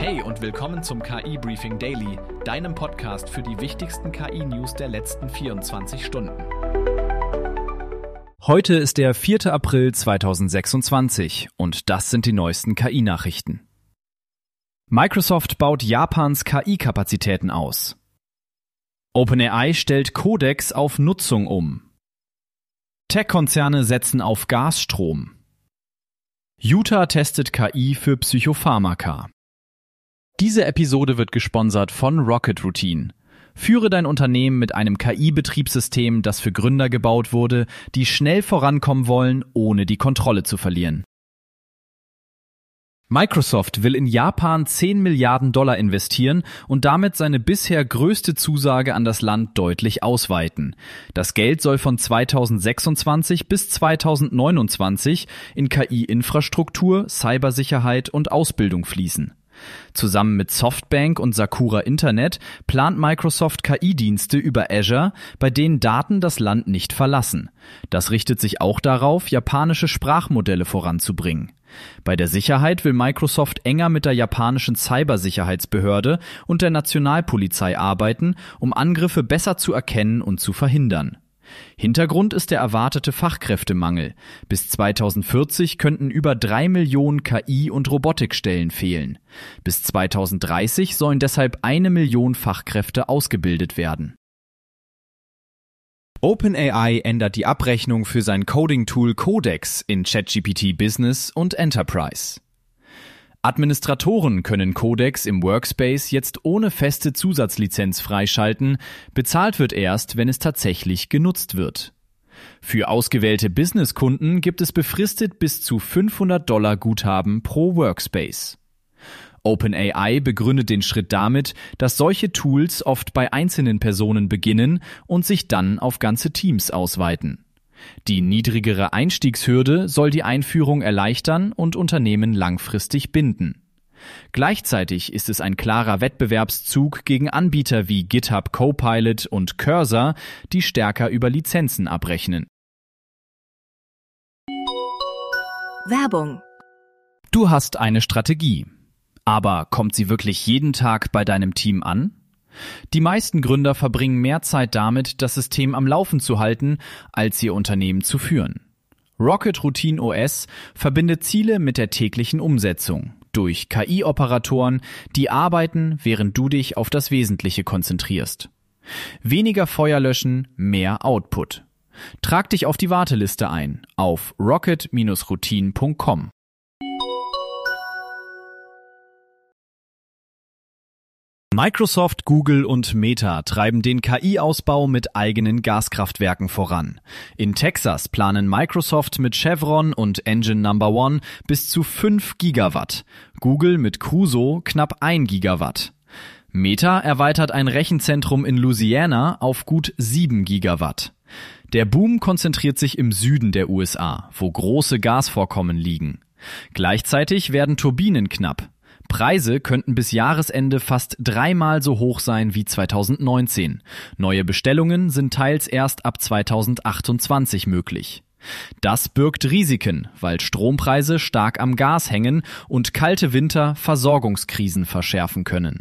Hey und willkommen zum KI Briefing Daily, deinem Podcast für die wichtigsten KI-News der letzten 24 Stunden. Heute ist der 4. April 2026 und das sind die neuesten KI-Nachrichten. Microsoft baut Japans KI-Kapazitäten aus. OpenAI stellt Codex auf Nutzung um. Tech-Konzerne setzen auf Gasstrom. Utah testet KI für Psychopharmaka. Diese Episode wird gesponsert von Rocket Routine. Führe dein Unternehmen mit einem KI-Betriebssystem, das für Gründer gebaut wurde, die schnell vorankommen wollen, ohne die Kontrolle zu verlieren. Microsoft will in Japan 10 Milliarden Dollar investieren und damit seine bisher größte Zusage an das Land deutlich ausweiten. Das Geld soll von 2026 bis 2029 in KI-Infrastruktur, Cybersicherheit und Ausbildung fließen. Zusammen mit Softbank und Sakura Internet plant Microsoft KI-Dienste über Azure, bei denen Daten das Land nicht verlassen. Das richtet sich auch darauf, japanische Sprachmodelle voranzubringen. Bei der Sicherheit will Microsoft enger mit der japanischen Cybersicherheitsbehörde und der Nationalpolizei arbeiten, um Angriffe besser zu erkennen und zu verhindern. Hintergrund ist der erwartete Fachkräftemangel. Bis 2040 könnten über 3 Millionen KI- und Robotikstellen fehlen. Bis 2030 sollen deshalb 1 Million Fachkräfte ausgebildet werden. OpenAI ändert die Abrechnung für sein Coding-Tool Codex in ChatGPT Business und Enterprise. Administratoren können Codex im Workspace jetzt ohne feste Zusatzlizenz freischalten, bezahlt wird erst, wenn es tatsächlich genutzt wird. Für ausgewählte Businesskunden gibt es befristet bis zu $500 Guthaben pro Workspace. OpenAI begründet den Schritt damit, dass solche Tools oft bei einzelnen Personen beginnen und sich dann auf ganze Teams ausweiten. Die niedrigere Einstiegshürde soll die Einführung erleichtern und Unternehmen langfristig binden. Gleichzeitig ist es ein klarer Wettbewerbszug gegen Anbieter wie GitHub Copilot und Cursor, die stärker über Lizenzen abrechnen. Werbung. Du hast eine Strategie. Aber kommt sie wirklich jeden Tag bei deinem Team an? Die meisten Gründer verbringen mehr Zeit damit, das System am Laufen zu halten, als ihr Unternehmen zu führen. Rocket Routine OS verbindet Ziele mit der täglichen Umsetzung durch KI-Operatoren, die arbeiten, während du dich auf das Wesentliche konzentrierst. Weniger Feuer löschen, mehr Output. Trag dich auf die Warteliste ein auf rocket-routine.com. Microsoft, Google und Meta treiben den KI-Ausbau mit eigenen Gaskraftwerken voran. In Texas planen Microsoft mit Chevron und Engine No. 1 bis zu 5 Gigawatt, Google mit Crusoe knapp 1 Gigawatt. Meta erweitert ein Rechenzentrum in Louisiana auf gut 7 Gigawatt. Der Boom konzentriert sich im Süden der USA, wo große Gasvorkommen liegen. Gleichzeitig werden Turbinen knapp. Preise könnten bis Jahresende fast 3-mal so hoch sein wie 2019. Neue Bestellungen sind teils erst ab 2028 möglich. Das birgt Risiken, weil Strompreise stark am Gas hängen und kalte Winter Versorgungskrisen verschärfen können.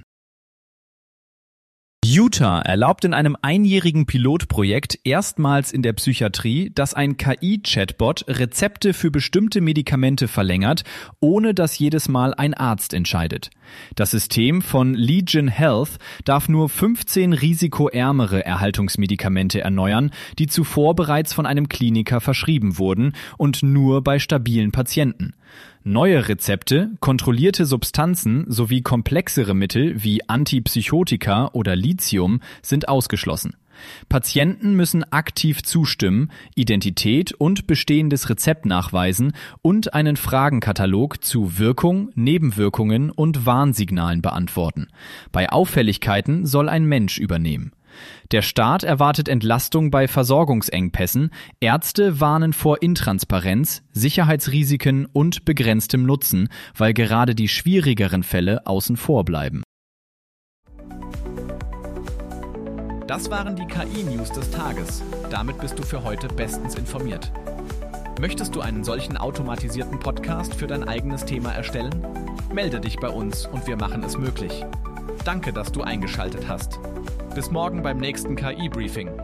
Utah erlaubt in einem einjährigen Pilotprojekt erstmals in der Psychiatrie, dass ein KI-Chatbot Rezepte für bestimmte Medikamente verlängert, ohne dass jedes Mal ein Arzt entscheidet. Das System von Legion Health darf nur 15 risikoärmere Erhaltungsmedikamente erneuern, die zuvor bereits von einem Kliniker verschrieben wurden und nur bei stabilen Patienten. Neue Rezepte, kontrollierte Substanzen sowie komplexere Mittel wie Antipsychotika oder Lithium sind ausgeschlossen. Patienten müssen aktiv zustimmen, Identität und bestehendes Rezept nachweisen und einen Fragenkatalog zu Wirkung, Nebenwirkungen und Warnsignalen beantworten. Bei Auffälligkeiten soll ein Mensch übernehmen. Der Staat erwartet Entlastung bei Versorgungsengpässen, Ärzte warnen vor Intransparenz, Sicherheitsrisiken und begrenztem Nutzen, weil gerade die schwierigeren Fälle außen vor bleiben. Das waren die KI-News des Tages. Damit bist du für heute bestens informiert. Möchtest du einen solchen automatisierten Podcast für dein eigenes Thema erstellen? Melde dich bei uns und wir machen es möglich. Danke, dass du eingeschaltet hast. Bis morgen beim nächsten KI-Briefing.